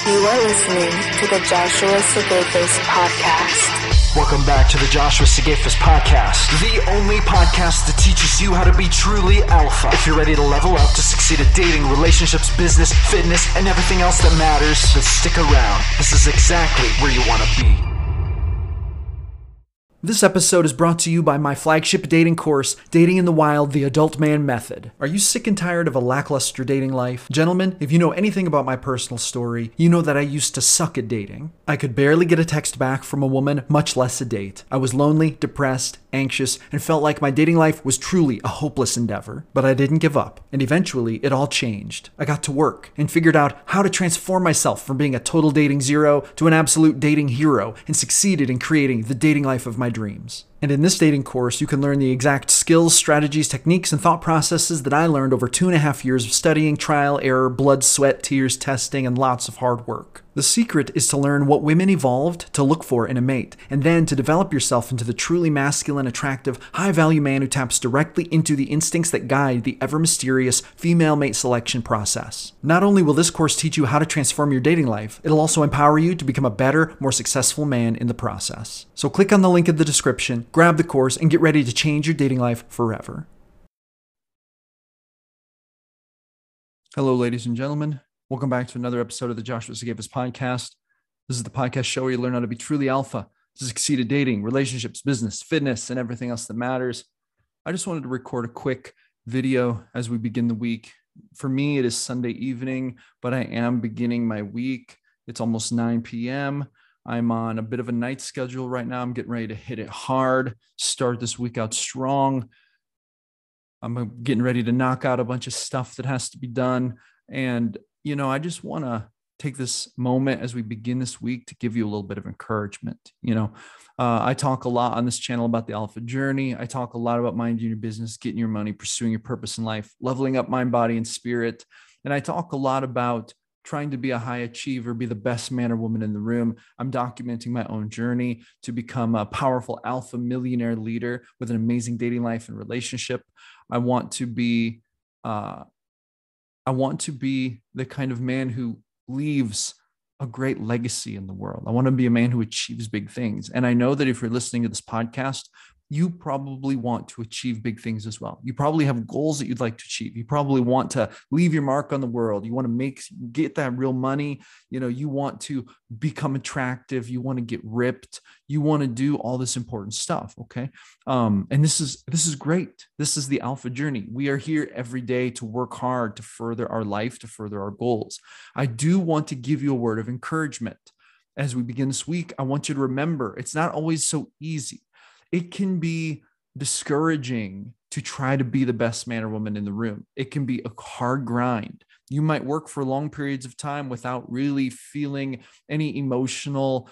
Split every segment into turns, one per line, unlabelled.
You are listening to the Joshua Sigafus Podcast.
Welcome back to the Joshua Sigafus Podcast, the only podcast that teaches you how to be truly alpha. If you're ready to level up to succeed at dating, relationships, business, fitness, and everything else that matters, then stick around. This is exactly where you want to be.
This episode is brought to you by my flagship dating course, Dating in the Wild, The Adult Man Method. Are you sick and tired of a lackluster dating life? Gentlemen, if you know anything about my personal story, you know that I used to suck at dating. I could barely get a text back from a woman, much less a date. I was lonely, depressed, anxious, and felt like my dating life was truly a hopeless endeavor. But I didn't give up, and eventually it all changed. I got to work and figured out how to transform myself from being a total dating zero to an absolute dating hero, and succeeded in creating the dating life of my dreams. And in this dating course, you can learn the exact skills, strategies, techniques, and thought processes that I learned over 2.5 years of studying, trial, error, blood, sweat, tears, testing, and lots of hard work. The secret is to learn what women evolved to look for in a mate, and then to develop yourself into the truly masculine, attractive, high-value man who taps directly into the instincts that guide the ever-mysterious female mate selection process. Not only will this course teach you how to transform your dating life, it'll also empower you to become a better, more successful man in the process. So click on the link in the description, grab the course, and get ready to change your dating life forever. Hello, ladies and gentlemen. Welcome back to another episode of the Joshua Sigafus Podcast. This is the podcast show where you learn how to be truly alpha, to succeed at dating, relationships, business, fitness, and everything else that matters. I just wanted to record a quick video as we begin the week. For me, it is Sunday evening, but I am beginning my week. It's almost 9 p.m. I'm on a bit of a night schedule right now. I'm getting ready to hit it hard, start this week out strong. I'm getting ready to knock out a bunch of stuff that has to be done. And I just want to take this moment as we begin this week to give you a little bit of encouragement. I talk a lot on this channel about the alpha journey. I talk a lot about minding your business, getting your money, pursuing your purpose in life, leveling up mind, body, and spirit. And I talk a lot about trying to be a high achiever, be the best man or woman in the room. I'm documenting my own journey to become a powerful alpha millionaire leader with an amazing dating life and relationship. I want to be the kind of man who leaves a great legacy in the world. I want to be a man who achieves big things. And I know that if you're listening to this podcast, you probably want to achieve big things as well. You probably have goals that you'd like to achieve. You probably want to leave your mark on the world. You want to get that real money. You want to become attractive. You want to get ripped. You want to do all this important stuff. Okay. And this is great. This is the alpha journey. We are here every day to work hard, to further our life, to further our goals. I do want to give you a word of encouragement. As we begin this week, I want you to remember, it's not always so easy. It can be discouraging to try to be the best man or woman in the room. It can be a hard grind. You might work for long periods of time without really feeling any emotional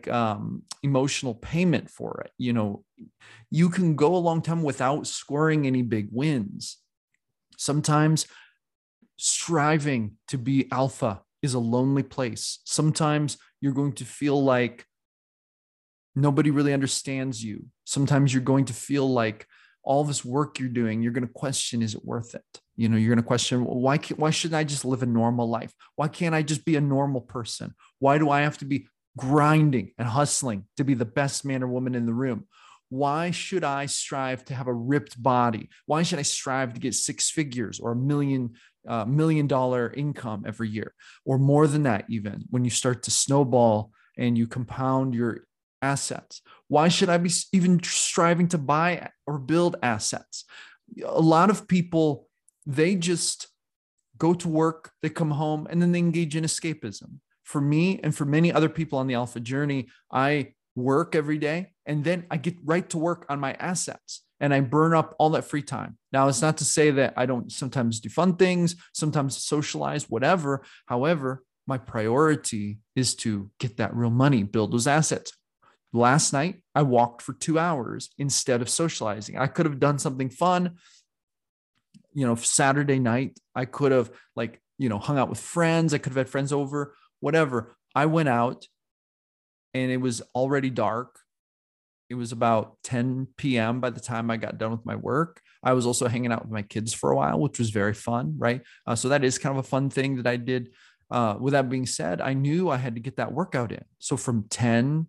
payment for it. You can go a long time without scoring any big wins. Sometimes striving to be alpha is a lonely place. Sometimes you're going to feel like nobody really understands you. Sometimes you're going to feel like all this work you're doing, you're going to question, is it worth it? You're going to question, why shouldn't I just live a normal life? Why can't I just be a normal person? Why do I have to be grinding and hustling to be the best man or woman in the room? Why should I strive to have a ripped body? Why should I strive to get 6 figures or $1 million income every year, or more than that? Even when you start to snowball and you compound your assets, why should I be even striving to buy or build assets? A lot of people, they just go to work, they come home, and then they engage in escapism. For me and for many other people on the alpha journey, I work every day and then I get right to work on my assets and I burn up all that free time. Now, it's not to say that I don't sometimes do fun things, sometimes socialize, whatever. However, my priority is to get that real money, build those assets. Last night, I walked for 2 hours instead of socializing. I could have done something fun. Saturday night, I could have hung out with friends. I could have had friends over, whatever. I went out and it was already dark. It was about 10 p.m. by the time I got done with my work. I was also hanging out with my kids for a while, which was very fun, right? So that is kind of a fun thing that I did. With that being said, I knew I had to get that workout in. So from 10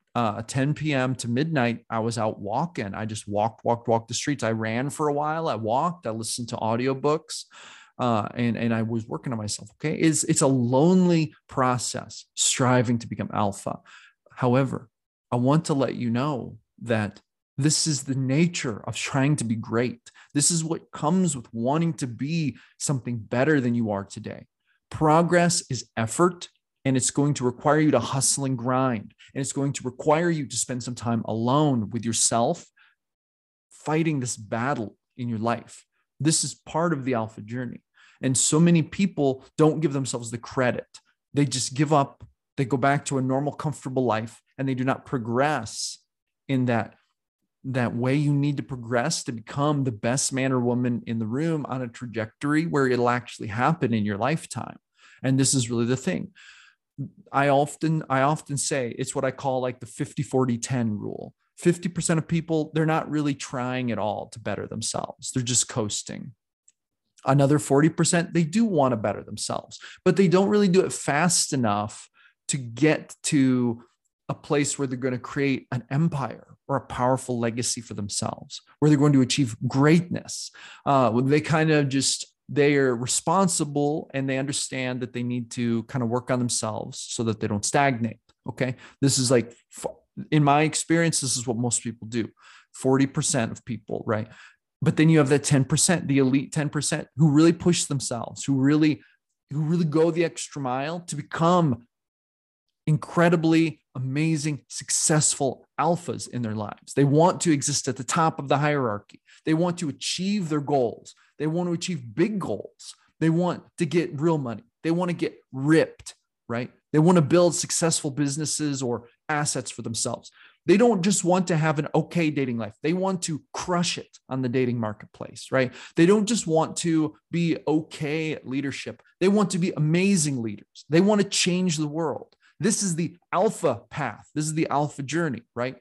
p.m. to midnight, I was out walking. I just walked the streets. I ran for a while. I walked. I listened to audiobooks, and I was working on myself. Okay, it's a lonely process, striving to become alpha. However, I want to let you know that this is the nature of trying to be great. This is what comes with wanting to be something better than you are today. Progress is effort. And it's going to require you to hustle and grind. And it's going to require you to spend some time alone with yourself, fighting this battle in your life. This is part of the alpha journey. And so many people don't give themselves the credit. They just give up. They go back to a normal, comfortable life, and they do not progress in that way. You need to progress to become the best man or woman in the room on a trajectory where it'll actually happen in your lifetime. And this is really the thing. I often say it's what I call like the 50-40-10 rule. 50% of people, they're not really trying at all to better themselves. They're just coasting. Another 40%, they do want to better themselves, but they don't really do it fast enough to get to a place where they're going to create an empire or a powerful legacy for themselves, where they're going to achieve greatness. They kind of just, they are responsible and they understand that they need to kind of work on themselves so that they don't stagnate. Okay. This is like, in my experience, this is what most people do. 40% of people, right? But then you have that 10%, the elite 10% who really push themselves, who really go the extra mile to become incredibly amazing, successful alphas in their lives. They want to exist at the top of the hierarchy. They want to achieve their goals. They want to achieve big goals. They want to get real money. They want to get ripped, right? They want to build successful businesses or assets for themselves. They don't just want to have an okay dating life. They want to crush it on the dating marketplace, right? They don't just want to be okay at leadership. They want to be amazing leaders. They want to change the world. This is the alpha path. This is the alpha journey, right?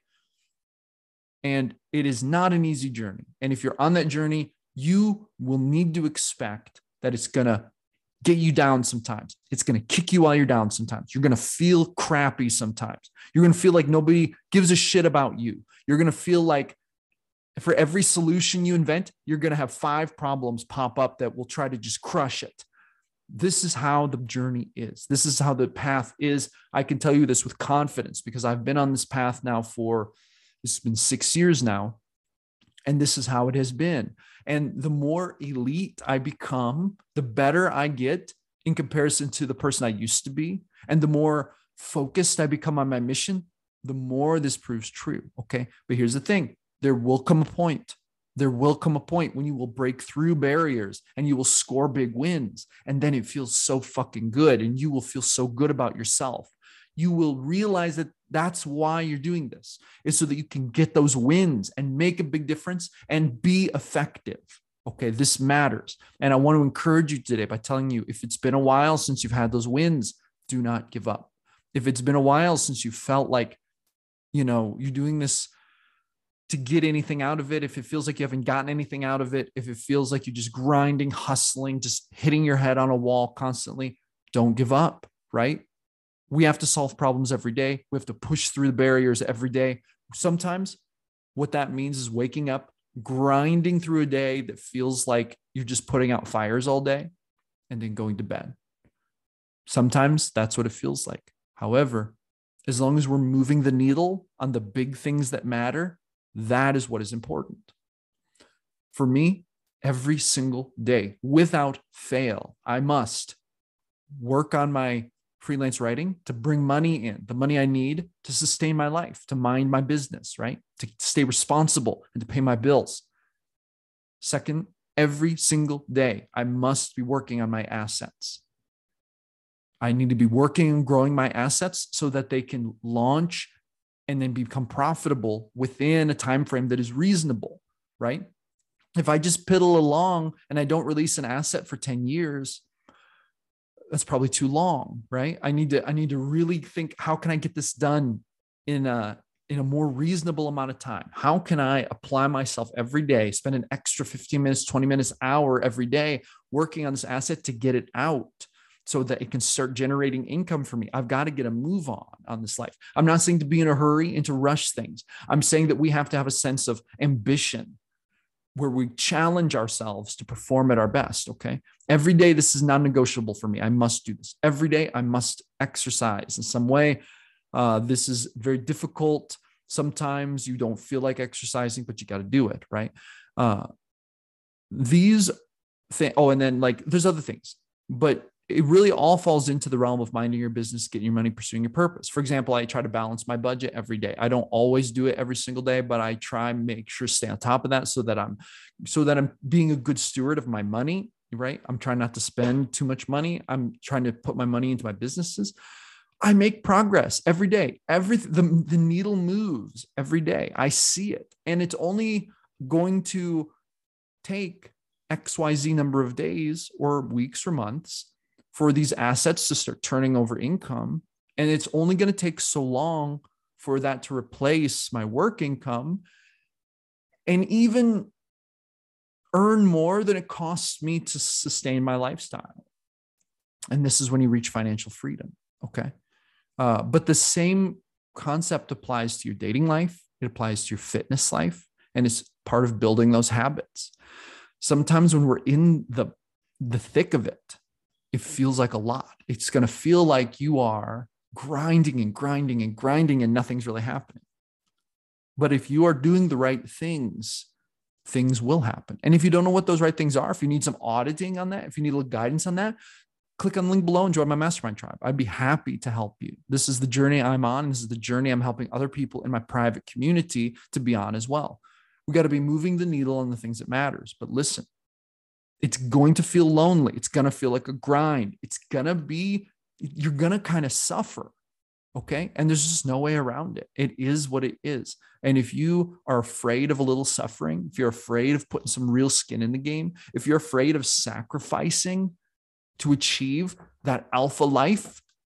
And it is not an easy journey. And if you're on that journey, you will need to expect that it's going to get you down sometimes. It's going to kick you while you're down sometimes. You're going to feel crappy sometimes. You're going to feel like nobody gives a shit about you. You're going to feel like for every solution you invent, you're going to have 5 problems pop up that will try to just crush it. This is how the journey is. This is how the path is. I can tell you this with confidence because I've been on this path now it's been 6 years now. And this is how it has been. And the more elite I become, the better I get in comparison to the person I used to be. And the more focused I become on my mission, the more this proves true. Okay. But here's the thing. There will come a point when you will break through barriers and you will score big wins. And then it feels so fucking good. And you will feel so good about yourself. You will realize that that's why you're doing this, is so that you can get those wins and make a big difference and be effective. Okay, this matters. And I want to encourage you today by telling you, if it's been a while since you've had those wins, do not give up. If it's been a while since you felt like, you're doing this to get anything out of it, if it feels like you haven't gotten anything out of it, if it feels like you're just grinding, hustling, just hitting your head on a wall constantly, don't give up, right? We have to solve problems every day. We have to push through the barriers every day. Sometimes what that means is waking up, grinding through a day that feels like you're just putting out fires all day and then going to bed. Sometimes that's what it feels like. However, as long as we're moving the needle on the big things that matter, that is what is important. For me, every single day, without fail, I must work on my freelance writing to bring money in, the money I need to sustain my life, to mind my business, right? To stay responsible and to pay my bills. Second, every single day, I must be working on my assets. I need to be working and growing my assets so that they can launch and then become profitable within a time frame that is reasonable, right? If I just piddle along and I don't release an asset for 10 years, that's probably too long, right? I need to really think, how can I get this done in a more reasonable amount of time? How can I apply myself every day, spend an extra 15 minutes, 20 minutes, hour every day working on this asset to get it out? so that it can start generating income for me. I've got to get a move on this life. I'm not saying to be in a hurry and to rush things. I'm saying that we have to have a sense of ambition where we challenge ourselves to perform at our best. Okay. Every day, this is non-negotiable for me. I must do this. Every day, I must exercise in some way. This is very difficult. Sometimes you don't feel like exercising, but you got to do it. Right. These things. Oh, and then like there's other things, but it really all falls into the realm of minding your business, getting your money, pursuing your purpose. For example, I try to balance my budget every day. I don't always do it every single day, but I try and make sure to stay on top of that so that I'm being a good steward of my money, right? I'm trying not to spend too much money. I'm trying to put my money into my businesses. I make progress every day. The needle moves every day. I see it. And it's only going to take XYZ number of days or weeks or months for these assets to start turning over income. And it's only going to take so long for that to replace my work income and even earn more than it costs me to sustain my lifestyle. And this is when you reach financial freedom. Okay. But the same concept applies to your dating life. It applies to your fitness life. And it's part of building those habits. Sometimes when we're in the thick of it, it feels like a lot. It's going to feel like you are grinding and grinding and grinding and nothing's really happening. But if you are doing the right things, things will happen. And if you don't know what those right things are, if you need some auditing on that, if you need a little guidance on that, click on the link below and join my mastermind tribe. I'd be happy to help you. This is the journey I'm on. This is the journey I'm helping other people in my private community to be on as well. We got to be moving the needle on the things that matters. But listen, it's going to feel lonely. It's going to feel like a grind. You're going to kind of suffer. Okay. And there's just no way around it. It is what it is. And if you are afraid of a little suffering, if you're afraid of putting some real skin in the game, if you're afraid of sacrificing to achieve that alpha life,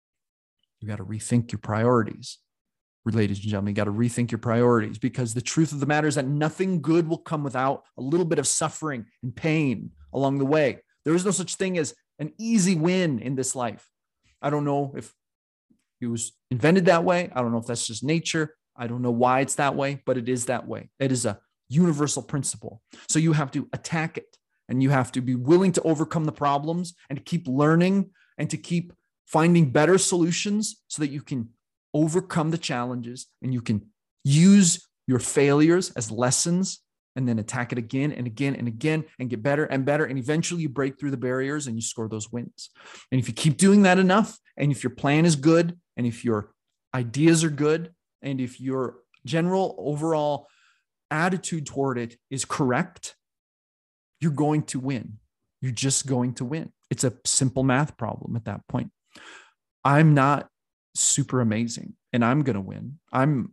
you got to rethink your priorities. Ladies and gentlemen, you got to rethink your priorities, because the truth of the matter is that nothing good will come without a little bit of suffering and pain along the way. There is no such thing as an easy win in this life. I don't know if it was invented that way. I don't know if that's just nature. I don't know why it's that way, but it is that way. It is a universal principle. So you have to attack it, and you have to be willing to overcome the problems and to keep learning and to keep finding better solutions so that you can overcome the challenges and you can use your failures as lessons and then attack it again and again and again and get better and better. And eventually you break through the barriers and you score those wins. And if you keep doing that enough, and if your plan is good, and if your ideas are good, and if your general overall attitude toward it is correct, you're going to win. You're just going to win. It's a simple math problem at that point. I'm not super amazing and I'm going to win. I'm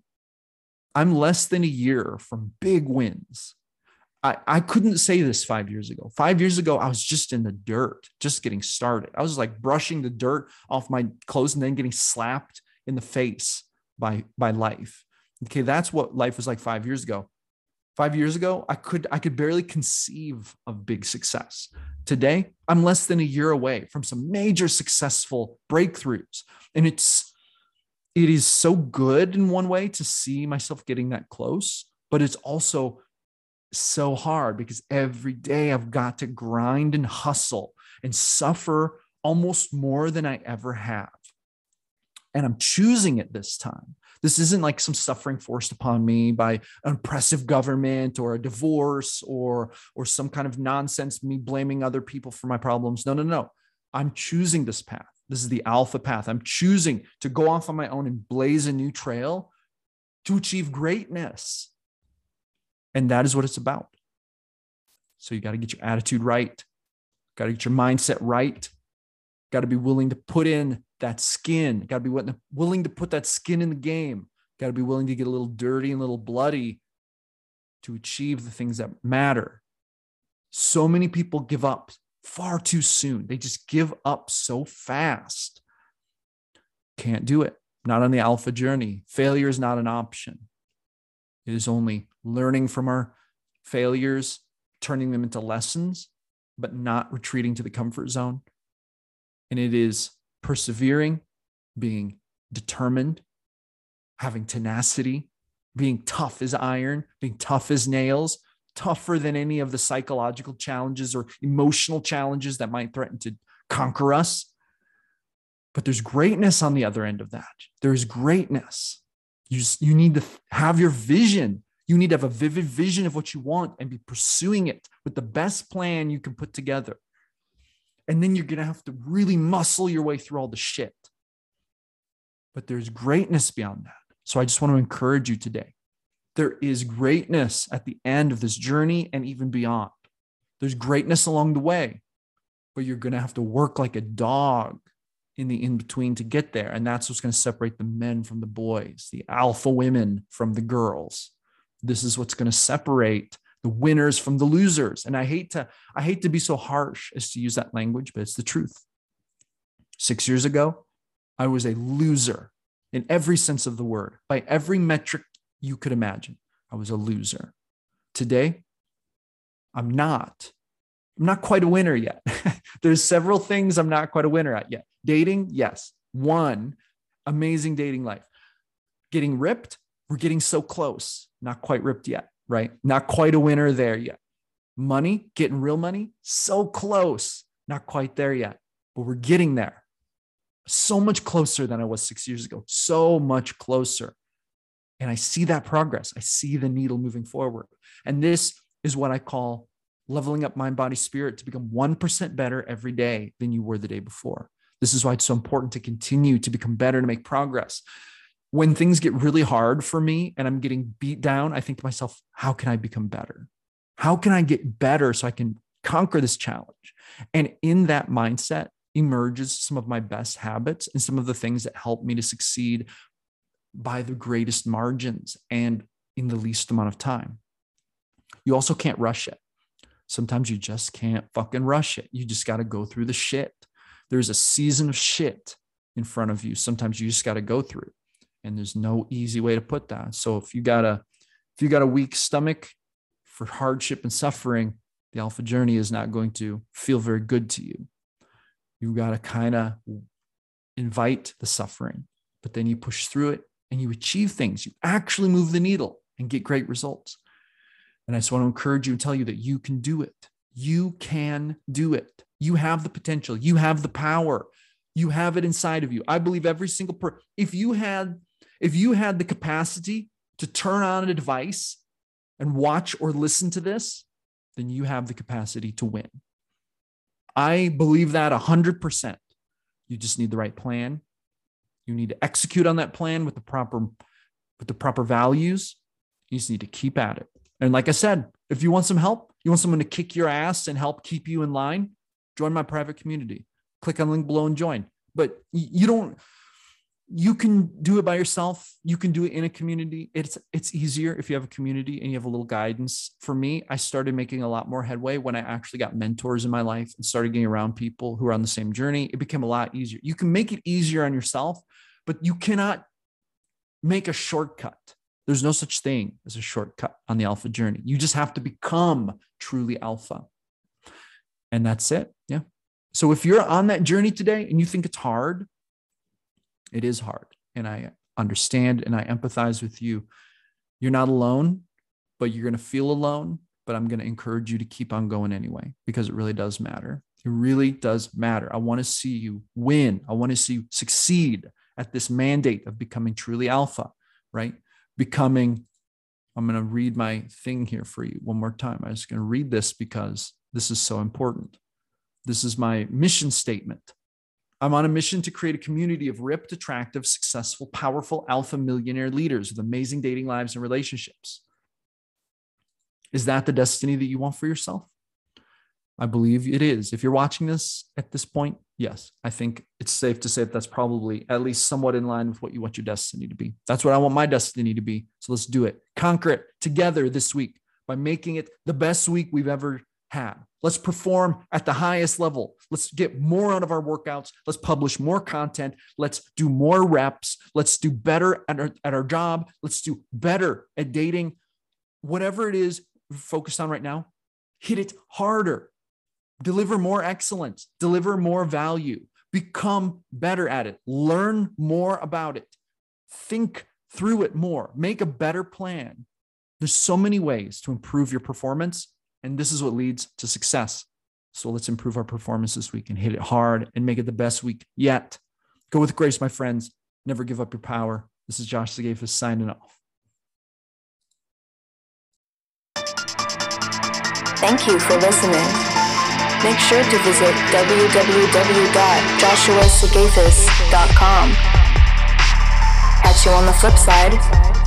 less than a year from big wins. I couldn't say this 5 years ago. 5 years ago, I was just in the dirt, just getting started. I was like brushing the dirt off my clothes and then getting slapped in the face by life. Okay, that's what life was like 5 years ago. 5 years ago, I could barely conceive of big success. Today, I'm less than a year away from some major successful breakthroughs. And it is so good in one way to see myself getting that close, but it's also so hard because every day I've got to grind and hustle and suffer almost more than I ever have. And I'm choosing it this time. This isn't like some suffering forced upon me by an oppressive government or a divorce or some kind of nonsense, me blaming other people for my problems. No. I'm choosing this path. This is the alpha path. I'm choosing to go off on my own and blaze a new trail to achieve greatness. And that is what it's about. So you got to get your attitude right. Got to get your mindset right. Got to be willing to put in that skin. Got to be willing to put that skin in the game. Got to be willing to get a little dirty and a little bloody to achieve the things that matter. So many people give up far too soon. They just give up so fast. Can't do it. Not on the alpha journey. Failure is not an option. It is only learning from our failures, turning them into lessons, but not retreating to the comfort zone. And it is persevering, being determined, having tenacity, being tough as iron, being tough as nails, tougher than any of the psychological challenges or emotional challenges that might threaten to conquer us. But there's greatness on the other end of that. There's greatness. You need to have your vision. You need to have a vivid vision of what you want and be pursuing it with the best plan you can put together. And then you're going to have to really muscle your way through all the shit. But there's greatness beyond that. So I just want to encourage you today. There is greatness at the end of this journey and even beyond. There's greatness along the way, but you're going to have to work like a dog in the in-between to get there. And that's what's going to separate the men from the boys, the alpha women from the girls. This is what's going to separate the winners from the losers. And I hate to be so harsh as to use that language, but it's the truth. 6 years ago, I was a loser in every sense of the word. By every metric you could imagine, I was a loser. Today, I'm not quite a winner yet. There's several things I'm not quite a winner at yet. Dating, yes. One, amazing dating life. Getting ripped, we're getting so close. Not quite ripped yet, right? Not quite a winner there yet. Money, getting real money, so close. Not quite there yet, but we're getting there. So much closer than I was 6 years ago. So much closer. And I see that progress. I see the needle moving forward. And this is what I call leveling up mind, body, spirit to become 1% better every day than you were the day before. This is why it's so important to continue to become better, to make progress. When things get really hard for me and I'm getting beat down, I think to myself, how can I become better? How can I get better so I can conquer this challenge? And in that mindset emerges some of my best habits and some of the things that help me to succeed by the greatest margins and in the least amount of time. You also can't rush it. Sometimes you just can't fucking rush it. You just got to go through the shit. There's a season of shit in front of you. Sometimes you just got to go through, and there's no easy way to put that. So if you got a weak stomach for hardship and suffering, the alpha journey is not going to feel very good to you. You got to kind of invite the suffering, but then you push through it and you achieve things. You actually move the needle and get great results. And I just want to encourage you and tell you that you can do it. You can do it. You have the potential. You have the power. You have it inside of you. I believe every single person, if you had the capacity to turn on a device and watch or listen to this, then you have the capacity to win. I believe that 100%. You just need the right plan. You need to execute on that plan with the proper values. You just need to keep at it. And like I said, if you want some help, you want someone to kick your ass and help keep you in line, join my private community. Click on the link below and join. But you can do it by yourself. You can do it in a community. It's easier if you have a community and you have a little guidance. For me, I started making a lot more headway when I actually got mentors in my life and started getting around people who are on the same journey. It became a lot easier. You can make it easier on yourself, but you cannot make a shortcut. There's no such thing as a shortcut on the alpha journey. You just have to become truly alpha. And that's it. Yeah. So if you're on that journey today and you think it's hard, it is hard. And I understand and I empathize with you. You're not alone, but you're going to feel alone. But I'm going to encourage you to keep on going anyway, because it really does matter. It really does matter. I want to see you win. I want to see you succeed at this mandate of becoming truly alpha, right? I'm going to read my thing here for you one more time. I'm just going to read this because this is so important. This is my mission statement. I'm on a mission to create a community of ripped, attractive, successful, powerful alpha millionaire leaders with amazing dating lives and relationships. Is that the destiny that you want for yourself? I believe it is. If you're watching this at this point, yes, I think it's safe to say that that's probably at least somewhat in line with what you want your destiny to be. That's what I want my destiny to be. So let's do it. Conquer it together this week by making it the best week we've ever had. Let's perform at the highest level. Let's get more out of our workouts. Let's publish more content. Let's do more reps. Let's do better at our job. Let's do better at dating. Whatever it is we're focused on right now, hit it harder. Deliver more excellence, deliver more value, Become better at it. Learn more about it. Think through it more. Make a better plan. There's so many ways to improve your performance, and this is what leads to success. So let's improve our performance this week and hit it hard and make it the best week yet. Go with grace, my friends. Never give up your power. This is Josh Sigafus signing off.
Thank you for listening. Make sure to visit www.joshuasagafus.com. Catch you on the flip side.